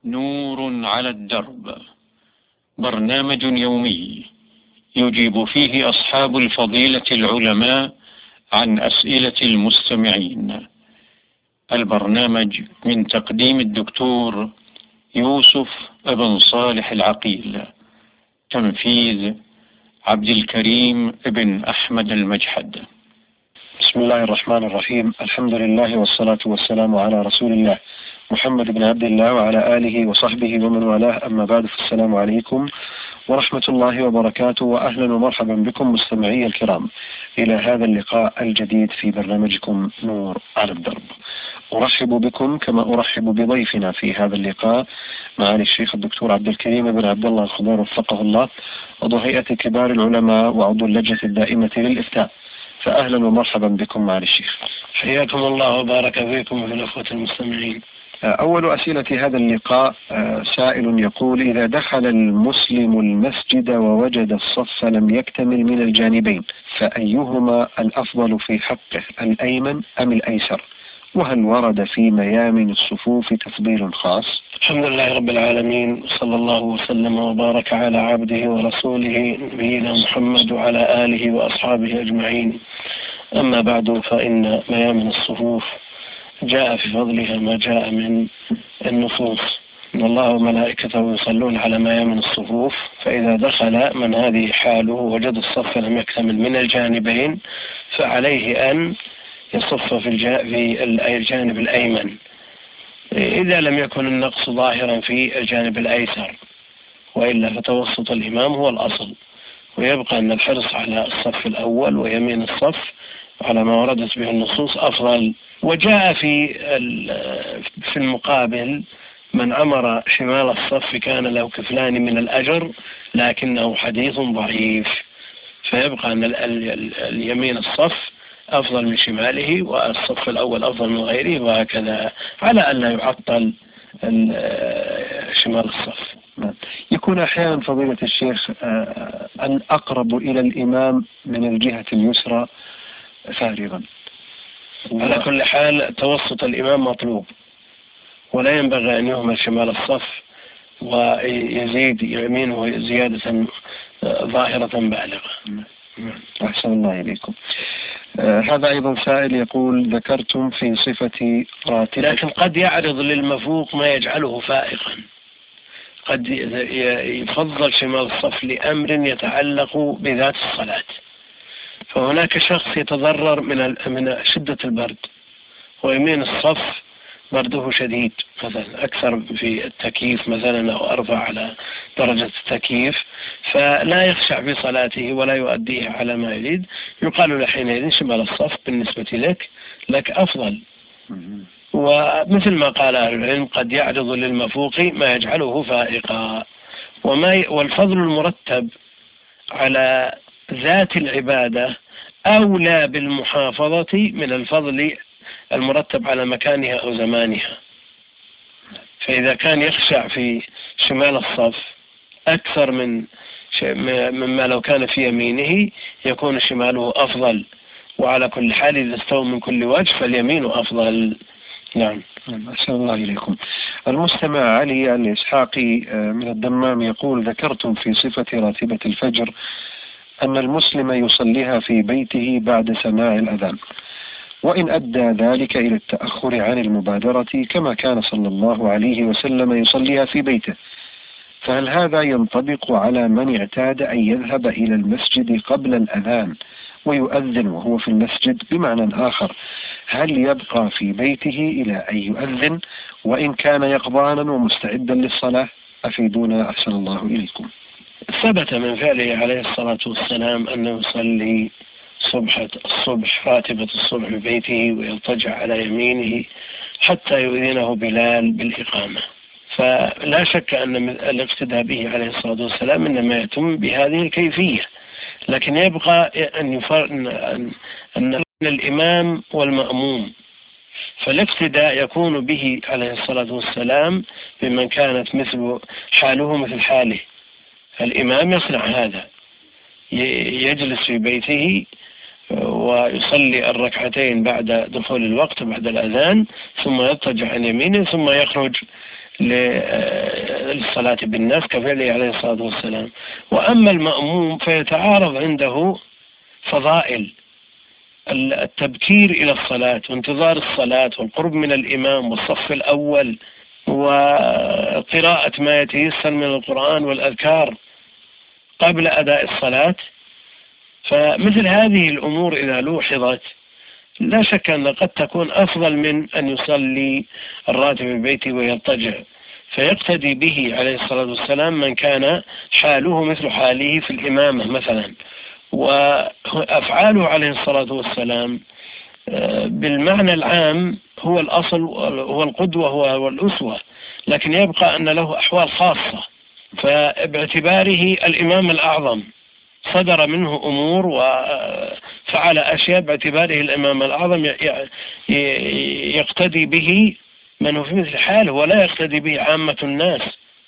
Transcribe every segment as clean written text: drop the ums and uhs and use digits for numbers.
نور على الدرب، برنامج يومي يجيب فيه أصحاب الفضيلة العلماء عن أسئلة المستمعين. البرنامج من تقديم الدكتور يوسف بن صالح العقيل، تنفيذ عبد الكريم بن أحمد المجحد. بسم الله الرحمن الرحيم. الحمد لله والصلاة والسلام على رسول الله محمد بن عبد الله وعلى آله وصحبه ومن والاه، أما بعد، فالسلام عليكم ورحمة الله وبركاته، وأهلا ومرحبا بكم مستمعي الكرام إلى هذا اللقاء الجديد في برنامجكم نور على الدرب. أرحب بكم كما أرحب بضيفنا في هذا اللقاء معالي الشيخ الدكتور عبد الكريم بن عبد الله الخضير وفقه الله، عضو هيئة كبار العلماء وعضو اللجنة الدائمة للإفتاء. فأهلا ومرحبا بكم معالي الشيخ. حياكم الله وبارك فيكم وفي الأخوة المستمعين. أول أسئلة هذا اللقاء سائل يقول: إذا دخل المسلم المسجد ووجد الصف لم يكتمل من الجانبين، فأيهما الأفضل في حقه، الأيمن أم الأيسر؟ وهل ورد في ميامن الصفوف تفضيل خاص؟ الحمد لله رب العالمين، صلى الله وسلم وبارك على عبده ورسوله نبينا محمد وعلى آله وأصحابه أجمعين. أما بعد، فإن ميامن الصفوف جاء في فضلها ما جاء من النصوص، إن الله وملائكته يصلون على ميامن الصفوف، فإذا دخل من هذه حاله وجد الصف لم يكتمل من الجانبين فعليه أن يصف في الجانب الأيمن، إذا لم يكن النقص ظاهرا في الجانب الأيسر، وإلا فتوسط الإمام هو الأصل، ويبقى أن الحرص على الصف الأول ويمين الصف على ما وردت به النصوص أفضل. وجاء في المقابل من أمر شمال الصف كان له كفلان من الأجر، لكنه حديث ضعيف، فيبقى أن اليمين الصف أفضل من شماله والصف الأول أفضل من غيره، وهكذا على أن لا يعطل شمال الصف. يكون أحيانا فضيلة الشيخ الأقرب إلى الإمام من الجهة اليسرى فارغا. على كل حال توسط الإمام مطلوب، ولا ينبغي أن يهمل شمال الصف ويزيد يمينه زيادة ظاهرة بالغة. أحسن الله إليكم. هذا أيضا سائل يقول: ذكرتم في صفة راتبة، لكن قد يعرض للمفوق ما يجعله فائقا، قد يفضل شمال الصف لأمر يتعلق بذات الصلاة، فهناك شخص يتضرر من شدة البرد، ويمين الصف برده شديد، مثلا أكثر في التكييف مثلا أو أرفع على درجة التكييف، فلا يخشع في صلاته ولا يؤديها على ما يريد، يقال له حينئذ شمال الصف بالنسبة لك أفضل. ومثل ما قال أهل العلم قد يعرض للمفوق ما يجعله فائقا، والفضل المرتب على ذات العبادة أولى بالمحافظة من الفضل المرتب على مكانها أو زمانها. فإذا كان يخشع في شمال الصف أكثر مما لو كان في يمينه يكون شماله أفضل، وعلى كل حال إذا استوى من كل وجه فاليمين أفضل. نعم. أحسن الله إليكم. المستمع علي الإسحاقي من الدمام يقول: ذكرتم في صفة راتبة الفجر أن المسلم يصليها في بيته بعد سماع الأذان، وإن أدى ذلك إلى التأخر عن المبادرة كما كان صلى الله عليه وسلم يصليها في بيته، فهل هذا ينطبق على من اعتاد أن يذهب إلى المسجد قبل الأذان ويؤذن وهو في المسجد؟ بمعنى آخر، هل يبقى في بيته إلى أن يؤذن وإن كان يقظانا ومستعدا للصلاة؟ أفيدونا أحسن الله إليكم. ثبت من فعله عليه الصلاة والسلام أنه يصلي الصبح راتبة الصبح في بيته ويضطجع على يمينه حتى يؤذنه بلال بالإقامة، فلا شك أن الاقتداء به عليه الصلاة والسلام إنما يتم بهذه الكيفية، لكن يبقى أن الإمام والمأموم، فالاقتداء يكون به عليه الصلاة والسلام بمن كانت حاله مثل حاله. الإمام يصنع هذا، يجلس في بيته ويصلي الركعتين بعد دخول الوقت بعد الأذان، ثم يضطجع عن يمينه، ثم يخرج للصلاة بالناس كفعله عليه الصلاة والسلام. وأما المأموم فيتعارض عنده فضائل التبكير إلى الصلاة وانتظار الصلاة والقرب من الإمام والصف الأول وقراءة ما يتيسر من القرآن والأذكار قبل أداء الصلاة. فمثل هذه الأمور إذا لوحظت لا شك أن قد تكون أفضل من أن يصلي الراتب في بيته ويضطجع، فيقتدي به عليه الصلاة والسلام من كان حاله مثل حاله في الإمامة مثلا. وأفعاله عليه الصلاة والسلام بالمعنى العام هو الأصل، هو القدوة، هو الأسوة، لكن يبقى أن له أحوال خاصة. فباعتباره الإمام الأعظم صدر منه أمور وفعل أشياء، باعتباره الإمام الأعظم يقتدي به من هو في مثل حاله ولا يقتدي به عامة الناس.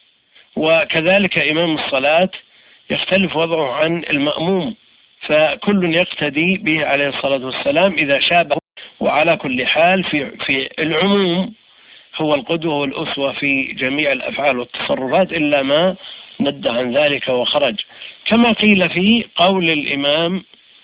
وكذلك إمام الصلاة يختلف وضعه عن المأموم، فكل يقتدي به عليه الصلاة والسلام إذا شابه. وعلى كل حال في العموم هو القدوة والأسوة في جميع الأفعال والتصرفات إلا ما ند عن ذلك وخرج، كما قيل في قول الإمام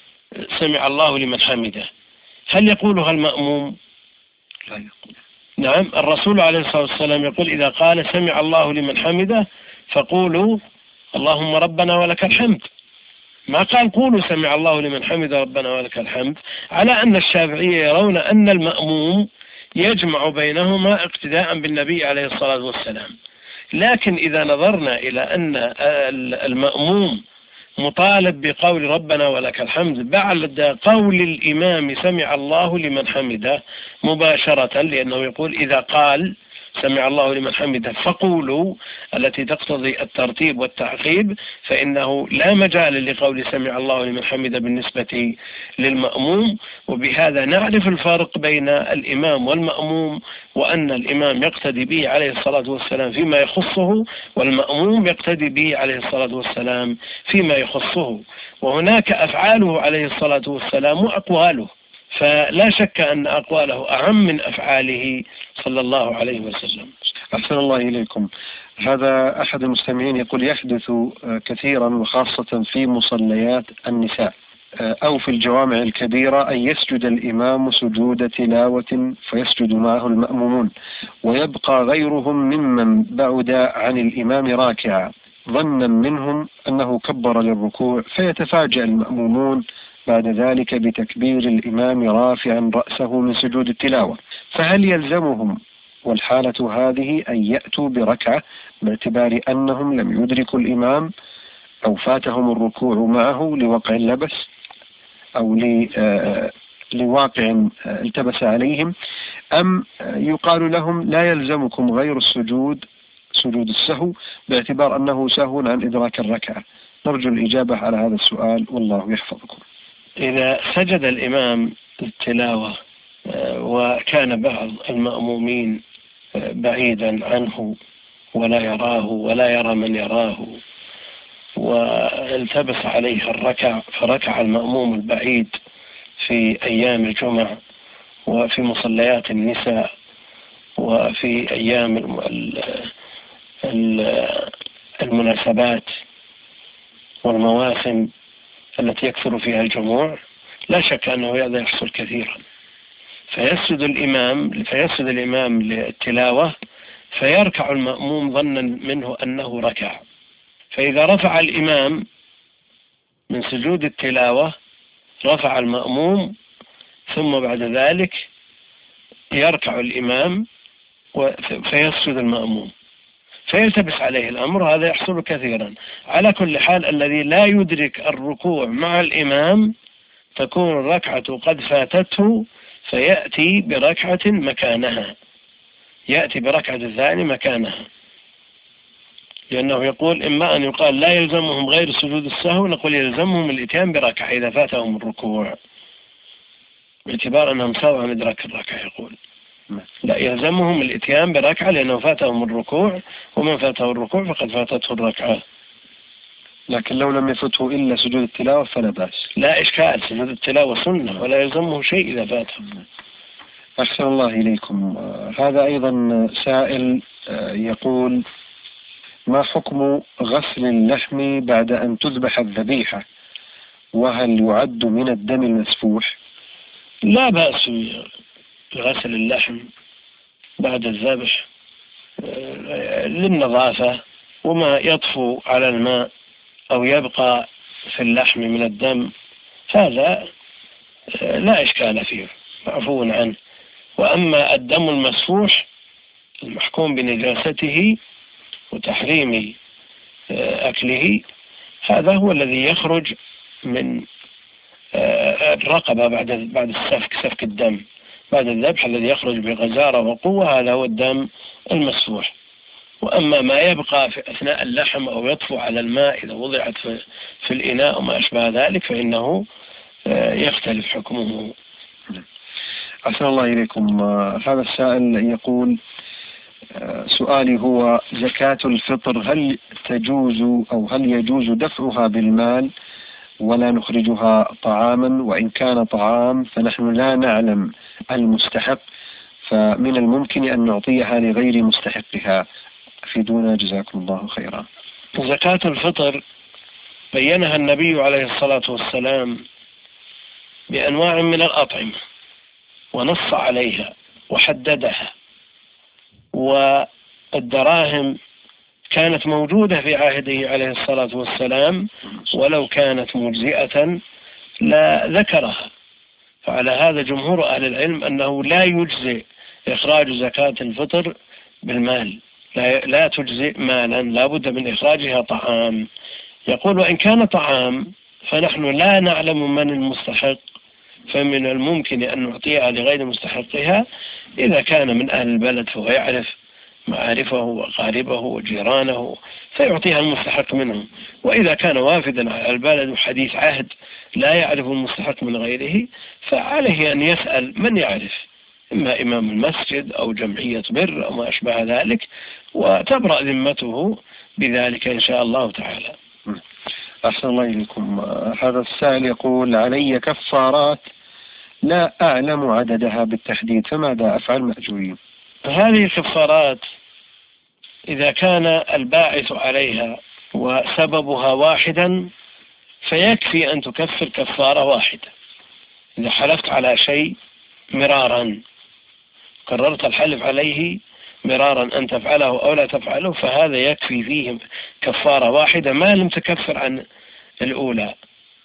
سمع الله لمن حمده. هل يقولها المأموم؟ لا يقول. نعم، الرسول عليه الصلاة والسلام يقول إذا قال سمع الله لمن حمده فقولوا اللهم ربنا ولك الحمد، ما قال قولوا سمع الله لمن حمده ربنا ولك الحمد، على أن الشافعية يرون أن المأموم يجمع بينهما اقتداء بالنبي عليه الصلاة والسلام. لكن إذا نظرنا إلى أن المأموم مطالب بقول ربنا ولك الحمد بعد قول الإمام سمع الله لمن حمده مباشرة، لأنه يقول إذا قال سمع الله لمن حمده فقولوا التي تقتضي الترتيب والتعقيب، فإنه لا مجال لقول سمع الله لمن حمده بالنسبة للمأموم. وبهذا نعرف الفرق بين الإمام والمأموم، وأن الإمام يقتدي به عليه الصلاة والسلام فيما يخصه، والمأموم يقتدي به عليه الصلاة والسلام فيما يخصه. وهناك أفعاله عليه الصلاة والسلام وأقواله، فلا شك أن أقواله أهم من أفعاله صلى الله عليه وسلم. أحسن الله إليكم. هذا أحد المستمعين يقول يحدث كثيرا وخاصة في مصليات النساء أو في الجوامع الكبيرة أن يسجد الإمام سجود تلاوة فيسجد معه المأمومون ويبقى غيرهم ممن بعد عن الإمام راكعا ظنا منهم أنه كبر للركوع، فيتفاجأ المأمومون بعد ذلك بتكبير الإمام رافعا رأسه من سجود التلاوة، فهل يلزمهم والحالة هذه أن يأتوا بركعة باعتبار أنهم لم يدركوا الإمام أو فاتهم الركوع معه لوقع اللبس أو لواقع التبس عليهم، أم يقال لهم لا يلزمكم غير السجود سجود السهو باعتبار أنه سهو عن إدراك الركعة؟ نرجو الإجابة على هذا السؤال والله يحفظكم. إذا سجد الإمام التلاوة وكان بعض المأمومين بعيدا عنه ولا يراه ولا يرى من يراه والتبس عليه الركع، فركع المأموم البعيد في أيام الجمعة وفي مصليات النساء وفي أيام المناسبات والمواسم التي يكثر فيها الجموع، لا شك أنه هذا يحصل كثيرا. فيسجد الإمام للتلاوة فيركع المأموم ظنا منه أنه ركع، فإذا رفع الإمام من سجود التلاوة رفع المأموم، ثم بعد ذلك يركع الإمام فيسجد المأموم فيلتبس عليه الأمر. هذا يحصل كثيرا. على كل حال الذي لا يدرك الركوع مع الإمام تكون الركعة قد فاتته فيأتي بركعة مكانها، يأتي بركعة الثاني مكانها، لأنه يقول إما أن يقال لا يلزمهم غير سجود السهو، نقول يلزمهم الإتيان بركعة إذا فاتهم الركوع باعتبار أنهم سووا عن إدراك الركعة. يقول لا، يلزمهم الإتيان بركعة لأنه فاتهم الركوع، ومن فاته الركوع فقد فاتته الركعة. لكن لو لم يفته إلا سجود التلاوة فلا بأس، لا إشكال، سجود التلاوة سنة ولا يلزمه شيء إذا فاته. أحسن الله إليكم. هذا أيضا سائل يقول: ما حكم غسل اللحم بعد أن تذبح الذبيحة، وهل يعد من الدم المسفوح؟ لا بأس بغسل اللحم بعد الذبح للنظافة، وما يطفو على الماء أو يبقى في اللحم من الدم هذا لا إشكال فيه، معفو عنه. وأما الدم المسفوح المحكوم بنجاسته وتحريم أكله، هذا هو الذي يخرج من الرقبة بعد السفك، سفك الدم بعد الذبح، الذي يخرج بغزارة وقوة، هذا هو الدم المسفوح. وأما ما يبقى في أثناء اللحم أو يطفو على الماء إذا وضعت في الإناء وما أشبه ذلك فإنه يختلف حكمه. أحسن الله إليكم. هذا السائل يقول: سؤالي هو: زكاة الفطر هل تجوز أو هل يجوز دفعها بالمال ولا نخرجها طعاما؟ وإن كان طعام فنحن لا نعلم المستحق، فمن الممكن أن نعطيها لغير مستحقها، أفيدونا جزاكم الله خيرا. زكاة الفطر بينها النبي عليه الصلاة والسلام بأنواع من الأطعمة ونص عليها وحددها، والدراهم كانت موجودة في عهده عليه الصلاة والسلام، ولو كانت مجزئة لا ذكرها. فعلى هذا جمهور أهل العلم أنه لا يجزئ إخراج زكاة الفطر بالمال، لا تجزئ مالا، لا بد من إخراجها طعام. يقول: وإن كان طعام فنحن لا نعلم من المستحق، فمن الممكن أن نعطيها لغير مستحقها. إذا كان من أهل البلد فهو يعرف معارفه وقاربه وجيرانه فيعطيها المستحق منهم، وإذا كان وافدا على البلد وحديث عهد لا يعرف المستحق من غيره فعليه أن يسأل من يعرف، إما إمام المسجد أو جمعية بر أو ما أشبه ذلك، وتبرأ ذمته بذلك إن شاء الله تعالى. أحسن الله إليكم. هذا السائل يقول: علي كفارات لا أعلم عددها بالتحديد، فماذا أفعل مأجورين؟ هذه الكفارات إذا كان الباعث عليها وسببها واحدا فيكفي أن تكفر كفارة واحدة. إذا حلفت على شيء مرارا، قررت الحلف عليه مرارا أن تفعله أو لا تفعله، فهذا يكفي فيه كفارة واحدة ما لم تكفر عن الأولى.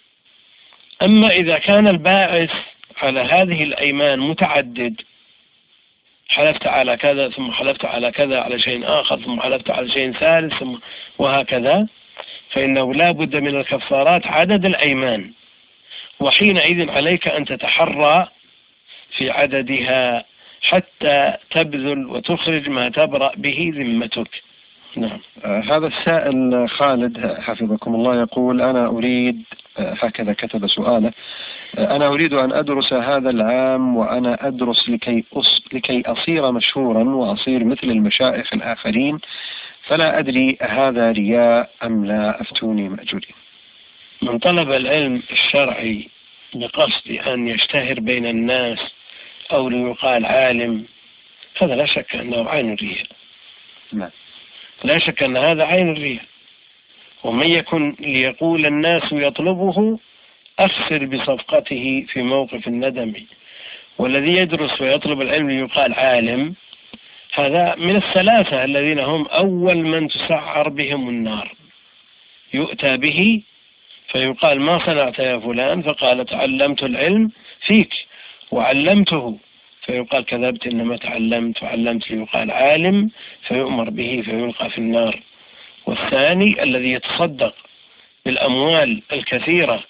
أما إذا كان الباعث على هذه الأيمان متعدد، حلفت على كذا ثم حلفت على كذا على شيء آخر ثم حلفت على شيء ثالث ثم وهكذا، فإنه لا بد من الكفارات عدد الأيمان، وحينئذ عليك أن تتحرى في عددها حتى تبذل وتخرج ما تبرأ به ذمتك. نعم. هذا السائل خالد حفظكم الله يقول: أنا أريد، هكذا كتب سؤاله: أنا أريد أن أدرس هذا العام، وأنا أدرس لكي أصير مشهورا وأصير مثل المشايخ الآخرين، فلا أدري هذا رياء أم لا، أفتوني مأجورين. من طلب العلم الشرعي بقصد أن يشتهر بين الناس أو ليقال عالم، هذا لا شك أنه عين الرياء. نعم. لا شك أن هذا عين الرياء. ومن يكن ليقول الناس يطلبه أخسر بصفقته في موقف الندم. والذي يدرس ويطلب العلم ليقال عالم هذا من الثلاثة الذين هم أول من تسعر بهم النار. يؤتى به فيقال: ما صنعت يا فلان؟ فقال: تعلمت العلم فيك وعلمته. فيقال: كذبت، إنما تعلمت وعلمت. ليقال عالم فيؤمر به فيلقى في النار. والثاني الذي يتصدق بالأموال الكثيرة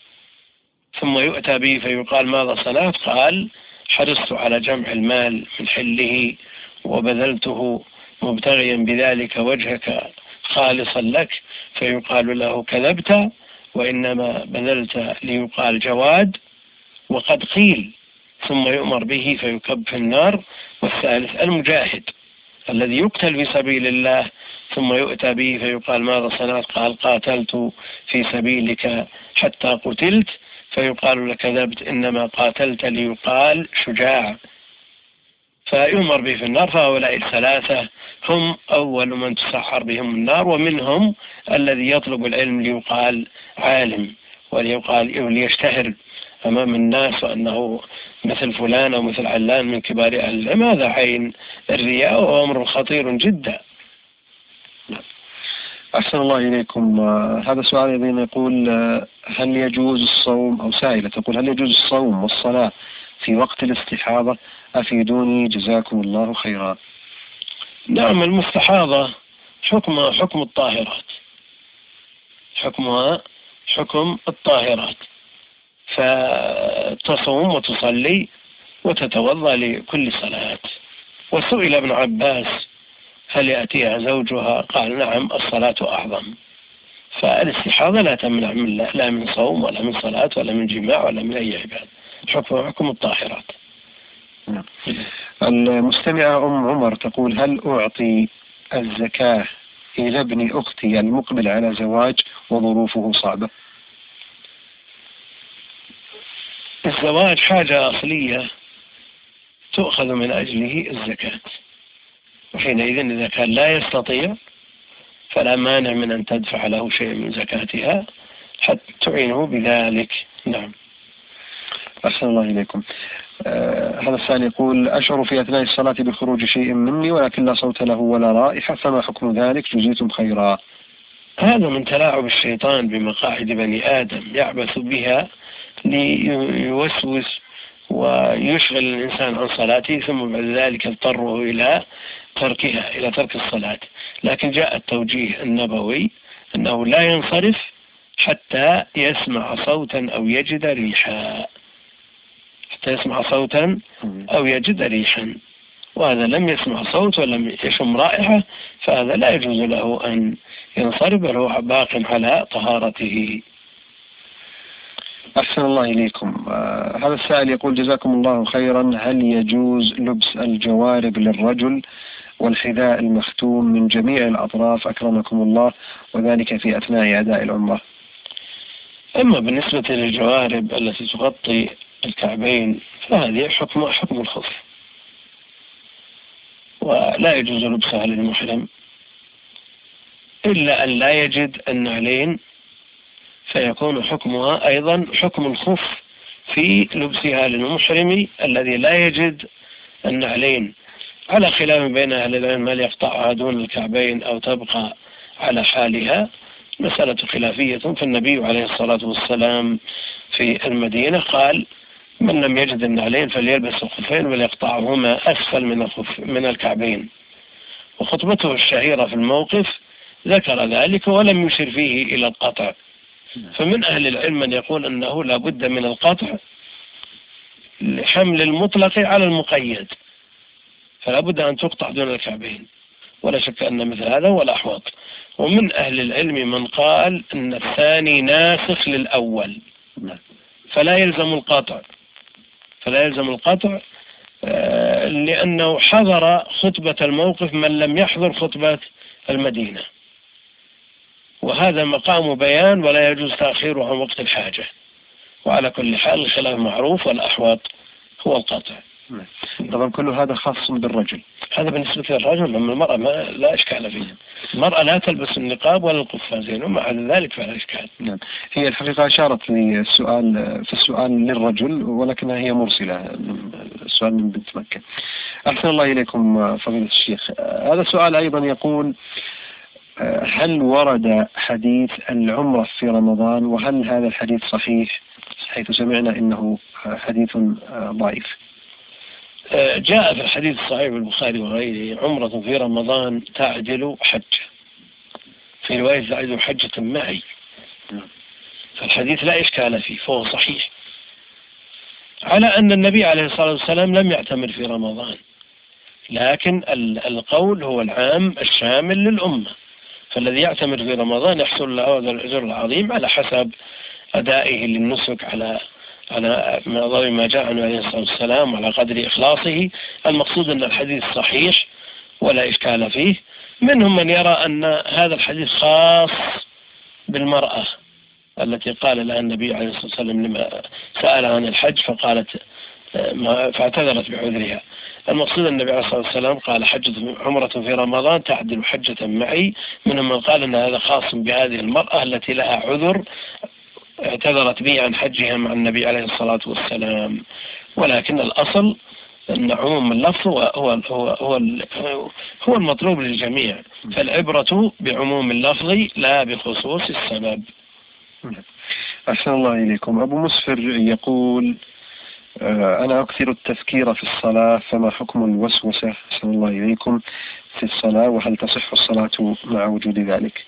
ثم يؤتى به فيقال: ماذا صنعت؟ قال: حرصت على جمع المال من حله وبذلته مبتغيا بذلك وجهك خالصا لك. فيقال له: كذبت، وإنما بذلت ليقال جواد. وقد قيل. ثم يؤمر به فيكب في النار. والثالث المجاهد الذي يقتل في سبيل الله ثم يؤتى به فيقال: ماذا صنعت؟ قال: قاتلت في سبيلك حتى قتلت. فيقال: لكذبت، إنما قاتلت ليقال شجاع. فيؤمر به في النار. فهؤلاء الثلاثة هم أول من تسحر بهم النار، ومنهم الذي يطلب العلم ليقال عالم وليشتهر أمام الناس وأنه مثل فلان أو مثل علان من كبار أهل العلم. هذا عين الرياء وهو أمر خطير جدا. أحسن الله إليكم. هذا سؤال أيضا يقول هل يجوز الصوم، أو سائلة تقول هل يجوز الصوم والصلاة في وقت الاستحاضة؟ أفيدوني جزاكم الله خيرا. نعم، المستحاضة حكمها حكم الطاهرات، حكمها حكم الطاهرات، فتصوم وتصلي وتتوضأ لكل صلاة. وسئل ابن عباس هل يأتيها زوجها؟ قال نعم، الصلاة أعظم. فالاستحاضة لا تمنع لا من صوم ولا من صلاة ولا من جماع ولا من أي عبادة، حكم الطاهرات. المستمعة أم عمر تقول هل أعطي الزكاة إلى ابن أختي المقبل على زواج وظروفه صعبة؟ الزواج حاجة أصلية تؤخذ من أجله الزكاة، وحينئذ إذا كان لا يستطيع فلا مانع من أن تدفع له شيء من زكاتها حتى تعينه بذلك. نعم. أحسن الله إليكم. هذا السائل يقول أشعر في أثناء الصلاة بخروج شيء مني ولكن لا صوت له ولا رائحة، فما حكم ذلك؟ جزيتم خيرا. هذا من تلاعب الشيطان بمقاعد بني آدم، يعبث بها ليوسوس ويشغل الإنسان عن صلاته، ثم بعد ذلك يضطره إلى تركها، إلى ترك الصلاة. لكن جاء التوجيه النبوي أنه لا ينصرف حتى يسمع صوتا أو يجد ريحا، حتى يسمع صوتا أو يجد ريحا. وهذا لم يسمع صوت ولم يشم رائحة فهذا لا يجوز له أن ينصرف، بل هو باق على طهارته. أحسن الله إليكم. هذا السائل يقول جزاكم الله خيرا، هل يجوز لبس الجوارب للرجل والحذاء المختوم من جميع الأطراف أكرمكم الله، وذلك في أثناء أداء العمرة؟ أما بالنسبة للجوارب التي تغطي الكعبين فهذه حكم الخف، ولا يجوز لبسها للمحرم إلا أن لا يجد النعلين، فيكون حكمها أيضا حكم الخف في لبسها للمحرم الذي لا يجد النعلين، على خلاف بين أهل العلم هل يقطعها دون الكعبين أو تبقى على حالها، مسألة خلافية. فالنبي عليه الصلاة والسلام في المدينة قال من لم يجد النعلين فليلبس الخفين وليقطعهما أسفل من الكعبين. وخطبته الشهيرة في الموقف ذكر ذلك ولم يشر فيه إلى القطع. فمن أهل العلم من يقول أنه لا بد من القطع لحمل المطلق على المقيد، فلا بد أن تقطع دون الكعبين، ولا شك أن مثل هذا هو الأحوط. ومن أهل العلم من قال أن الثاني ناسخ للأول، فلا يلزم القطع لأنه حضر خطبة الموقف من لم يحضر خطبة المدينة، وهذا مقام بيان ولا يجوز تأخيره عن وقت الحاجة. وعلى كل حال الخلاف معروف والأحوط هو القطع. طبعا كل هذا خاص بالرجل. هذا بالنسبة للرجل، أما المرأة لا إشكال فيها. المرأة لا تلبس النقاب ولا القفازين، ومع ذلك فلا إشكال. نعم. هي الحقيقة أشارت لي في السؤال للرجل ولكنها هي مرسلة، السؤال من بنت مكة. أحسن الله إليكم فضيلة الشيخ. هذا السؤال أيضا يقول هل ورد حديث العمرة في رمضان، وهل هذا الحديث صحيح، حيث سمعنا إنه حديث ضعيف؟ جاء في الحديث الصحيح البخاري وغيره عمرة في رمضان تعدل حجة، في رواية تعدل حجة معي، فالحديث لا إشكال فيه فهو صحيح، على أن النبي عليه الصلاة والسلام لم يعتمر في رمضان، لكن القول هو العام الشامل للأمة، فالذي يعتمر في رمضان يحصل له هذا الأجر العظيم على حسب أدائه للنسك على ضوء ما جاء عنه عليه الصلاة والسلام وعلى قدر إخلاصه. المقصود أن الحديث صحيح ولا إشكال فيه. منهم من يرى أن هذا الحديث خاص بالمرأة التي قال لها النبي عليه الصلاة والسلام لما سأل عن الحج فقالت فاعتذرت بعذرها. المقصود أن النبي عليه الصلاة والسلام قال عمرة في رمضان تعدل حجة معي، منهم من قال أن هذا خاص بهذه المرأة التي لها عذر اعتذرت به عن حجها مع النبي عليه الصلاة والسلام. ولكن الأصل أن عموم اللفظ هو المطلوب للجميع، فالعبرة بعموم اللفظ لا بخصوص السبب. أحسن الله إليكم. أبو مسفر يقول أنا أكثر التفكير في الصلاة، فما حكم الوسوسة أحسن الله إليكم في الصلاة، وهل تصح الصلاة مع وجود ذلك؟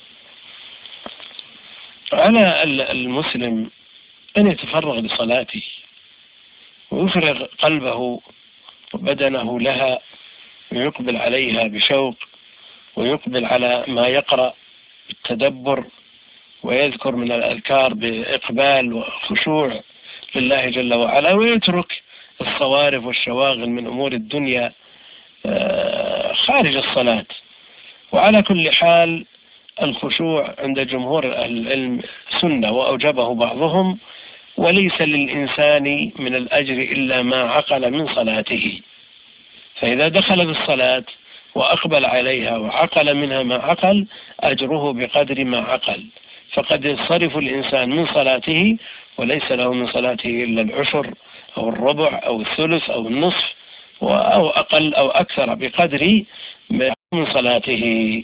على المسلم أن يتفرغ لصلاته ويفرغ قلبه وبدنه لها، ويقبل عليها بشوق، ويقبل على ما يقرأ بالتدبر، ويذكر من الأذكار بإقبال وخشوع لله جل وعلا، ويترك الصوارف والشواغل من أمور الدنيا خارج الصلاة. وعلى كل حال الخشوع عند جمهور العلم سنة وأوجبه بعضهم، وليس للإنسان من الأجر إلا ما عقل من صلاته. فإذا دخل بالصلاة وأقبل عليها وعقل منها ما عقل، أجره بقدر ما عقل. فقد ينصرف الإنسان من صلاته وليس له من صلاته إلا العشر أو الربع أو الثلث أو النصف أو أقل أو أكثر بقدر من صلاته.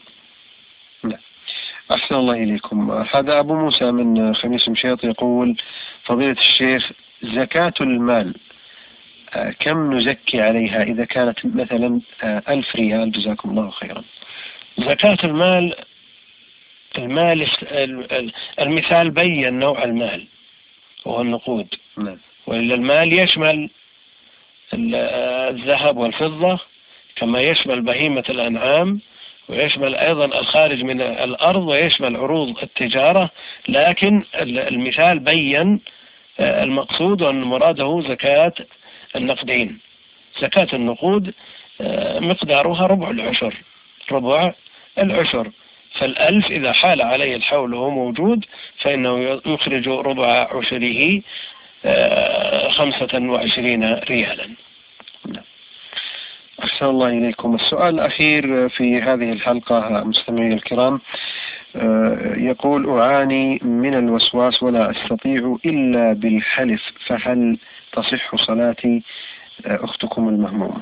أحسن الله إليكم. هذا أبو موسى من خميس مشيط يقول فضيلة الشيخ، زكاة المال كم نزكي عليها إذا كانت مثلا 1000 ريال؟ جزاكم الله خيرا. زكاة المال المثال بين نوع المال وهو النقود، وإلا المال يشمل الذهب والفضة كما يشمل بهيمة الأنعام، ويشمل أيضا الخارج من الأرض، ويشمل عروض التجارة. لكن المثال بين المقصود وأن مراده زكاة النقدين. زكاة النقود مقدارها ربع العشر. فالألف إذا حال عليه الحول وهو موجود فإنه يخرج ربع عشره 25 ريالا. أحسن الله إليكم. السؤال الأخير في هذه الحلقة مستمعي الكرام، يقول أعاني من الوسواس ولا أستطيع إلا بالحلف، فهل تصح صلاتي أختكم المهمومة؟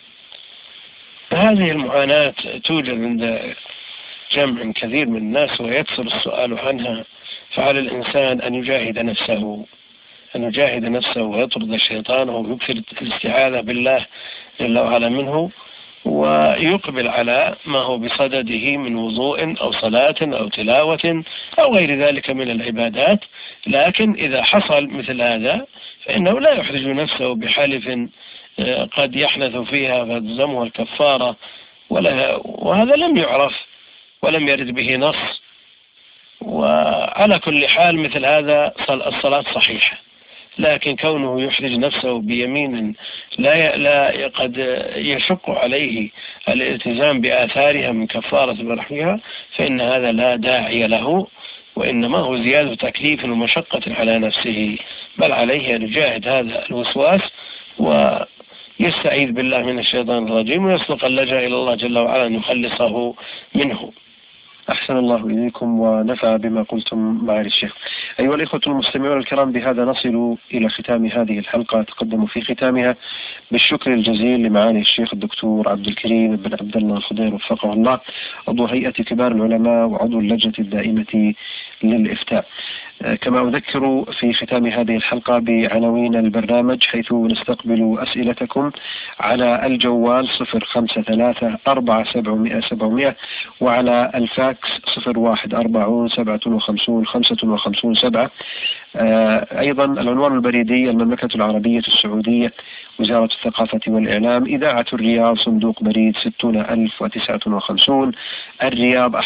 هذه المعاناة توجد عند جمع كثير من الناس ويكثر السؤال عنها، فعلى الإنسان أن يجاهد نفسه ويطرد الشيطان ويكثر الاستعاذة بالله جل وعلا منه، ويقبل على ما هو بصدده من وضوء أو صلاة أو تلاوة أو غير ذلك من العبادات. لكن إذا حصل مثل هذا فإنه لا يحرج نفسه بحلف قد يحنث فيها فتلزمه الكفارة، وهذا لم يعرف ولم يرد به نص. وعلى كل حال مثل هذا الصلاة صحيحة، لكن كونه يحرج نفسه بيمين لا قد يشق عليه الالتزام بآثارها من كفارة ونحوها، فإن هذا لا داعي له، وإنما هو زيادة تكليف ومشقة على نفسه، بل عليه أن يجاهد هذا الوسواس ويستعيذ بالله من الشيطان الرجيم ويسلق اللجأ إلى الله جل وعلا أن يخلصه منه. أحسن الله إليكم ونفع بما قلتم معالي الشيخ. أيها الإخوة المستمعون الكرام، بهذا نصل إلى ختام هذه الحلقة. تقدم في ختامها بالشكر الجزيل لمعالي الشيخ الدكتور عبد الكريم بن عبد الله الخضير وفقه الله، عضو هيئة كبار العلماء وعضو اللجنة الدائمة للإفتاء. كما أذكر في ختام هذه الحلقة بعناوين البرنامج، حيث نستقبل أسئلتكم على الجوال 053-4700 وعلى الفاكس 0140-57-55-7. أيضا العنوان البريدي المملكة العربية السعودية، وزارة الثقافة والإعلام، إذاعة الرياض، صندوق بريد 60059 الرياض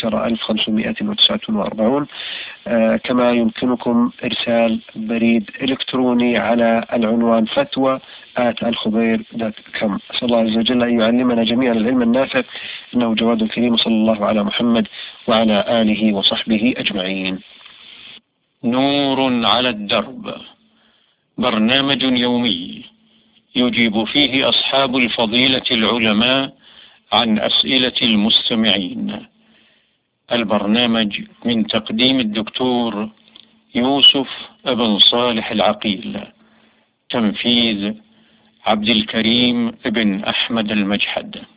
11549. كما يمكنكم إرسال بريد إلكتروني على العنوان فتوى@alkhudair.com. أسأل الله عز وجل أن يعلمنا جميعا العلم النافع، إنه جواد كريم، صلى الله على محمد وعلى آله وصحبه أجمعين. نور على الدرب، برنامج يومي يجيب فيه أصحاب الفضيلة العلماء عن أسئلة المستمعين. البرنامج من تقديم الدكتور يوسف بن صالح العقيل، تنفيذ عبد الكريم بن أحمد المجحد.